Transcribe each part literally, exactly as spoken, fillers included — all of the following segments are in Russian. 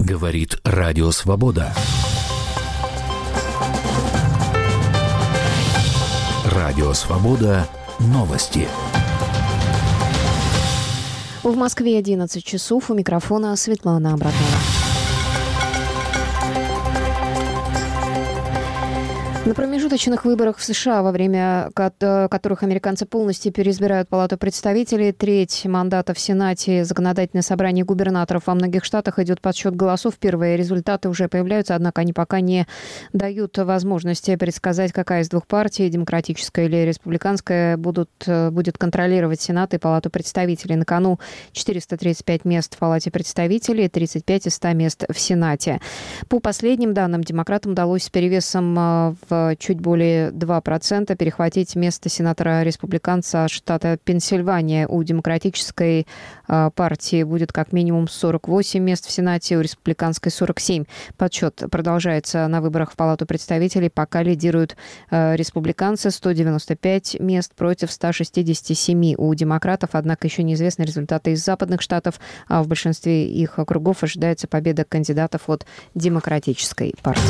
Говорит Радио Свобода. Радио Свобода. Новости. В Москве одиннадцать часов. У микрофона Светлана Абратова. На промежуточных выборах в США, во время которых американцы полностью переизбирают Палату представителей, треть мандата в Сенате, законодательное собрание губернаторов во многих штатах, идет подсчет голосов. Первые результаты уже появляются, однако они пока не дают возможности предсказать, какая из двух партий, демократическая или республиканская, будут, будет контролировать Сенат и Палату представителей. На кону четыреста тридцать пять мест в Палате представителей, тридцать пять из ста мест в Сенате. По последним данным, демократам удалось с перевесом в чуть более два процента перехватить место сенатора-республиканца штата Пенсильвания. У демократической э, партии будет как минимум сорок восемь мест в Сенате, у республиканской сорок семь. Подсчет продолжается на выборах в Палату представителей. Пока лидируют э, республиканцы, сто девяносто пять мест против ста шестидесяти семи у демократов. Однако еще неизвестны результаты из западных штатов, а в большинстве их округов ожидается победа кандидатов от демократической партии.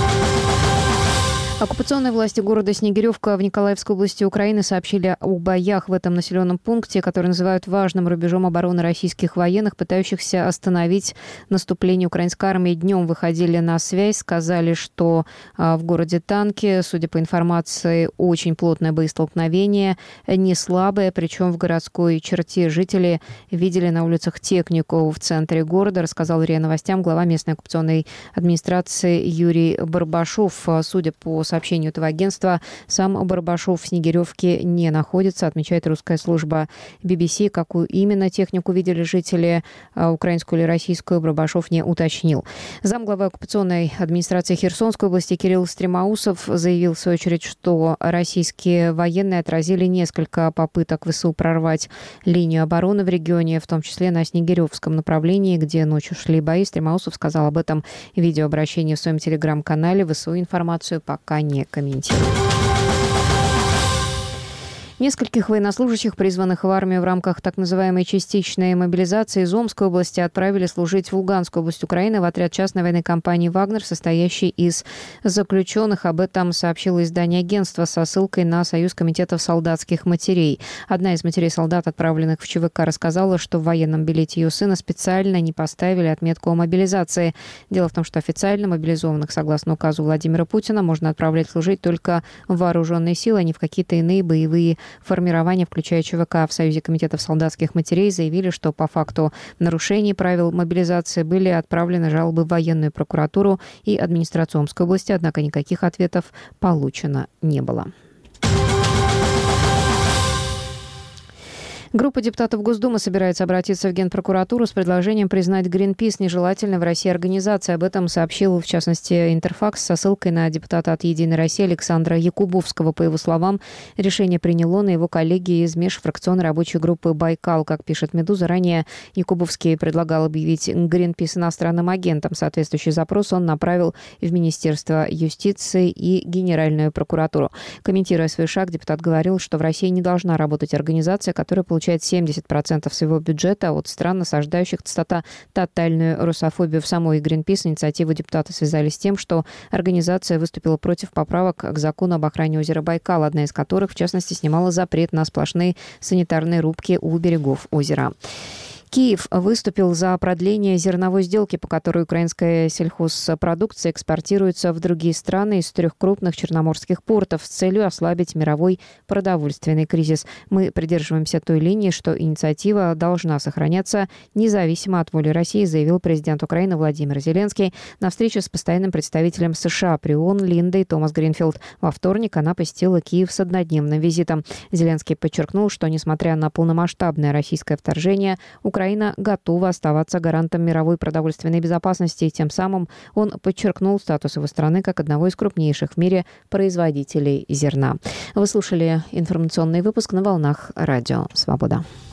Оккупационные власти города Снегиревка в Николаевской области Украины сообщили о боях в этом населенном пункте, который называют важным рубежом обороны российских военных, пытающихся остановить наступление украинской армии. Днем выходили на связь, сказали, что а, в городе танки. Судя по информации, очень плотное боестолкновение, не слабое, причем в городской черте. Жители видели на улицах технику в центре города, рассказал РИА Новостям глава местной оккупационной администрации Юрий Барбашов. Судя по сообщению этого агентства, сам Барбашов в Снегиревке не находится, отмечает русская служба би би си. Какую именно технику видели жители, украинскую или российскую, Барбашов не уточнил. Замглавы оккупационной администрации Херсонской области Кирилл Стремоусов заявил в свою очередь, что российские военные отразили несколько попыток ВСУ прорвать линию обороны в регионе, в том числе на Снегиревском направлении, где ночью шли бои. Стремоусов сказал об этом в видеообращении в своем телеграм-канале. ВСУ информацию пока не комментирует. Нескольких военнослужащих, призванных в армию в рамках так называемой частичной мобилизации из Омской области, отправили служить в Луганскую область Украины в отряд частной военной компании «Вагнер», состоящий из заключенных. Об этом сообщило издание агентства со ссылкой на Союз комитетов солдатских матерей. Одна из матерей солдат, отправленных в ЧВК, рассказала, что в военном билете ее сына специально не поставили отметку о мобилизации. Дело в том, что официально мобилизованных, согласно указу Владимира Путина, можно отправлять служить только в вооруженные силы, а не в какие-то иные боевые формирования, включая ЧВК. В Союзе комитетов солдатских матерей заявили, что по факту нарушений правил мобилизации были отправлены жалобы в военную прокуратуру и администрацию Омской области, однако никаких ответов получено не было. Группа депутатов Госдумы собирается обратиться в Генпрокуратуру с предложением признать Greenpeace нежелательной в России организацией. Об этом сообщил, в частности, Интерфакс со ссылкой на депутата от «Единой России» Александра Якубовского. По его словам, решение принял он и его коллеги из межфракционной рабочей группы «Байкал». Как пишет «Медуза», ранее Якубовский предлагал объявить Greenpeace иностранным агентом. Соответствующий запрос он направил в Министерство юстиции и Генеральную прокуратуру. Комментируя свой шаг, депутат говорил, что в России не должна работать организация, которая получает получает семьдесят процентов своего бюджета от стран, насаждающих цитата, тотальную русофобию. В самой Greenpeace инициативу депутаты связали с тем, что организация выступила против поправок к закону об охране озера Байкал, одна из которых, в частности, снимала запрет на сплошные санитарные рубки у берегов озера. Киев выступил за продление зерновой сделки, по которой украинская сельхозпродукция экспортируется в другие страны из трех крупных черноморских портов с целью ослабить мировой продовольственный кризис. Мы придерживаемся той линии, что инициатива должна сохраняться независимо от воли России, заявил президент Украины Владимир Зеленский на встрече с постоянным представителем США при ООН Линдой Томас Гринфилд. Во вторник она посетила Киев с однодневным визитом. Зеленский подчеркнул, что, несмотря на полномасштабное российское вторжение, Украина готова оставаться гарантом мировой продовольственной безопасности, и тем самым он подчеркнул статус его страны как одного из крупнейших в мире производителей зерна. Вы слушали информационный выпуск на волнах Радио Свобода.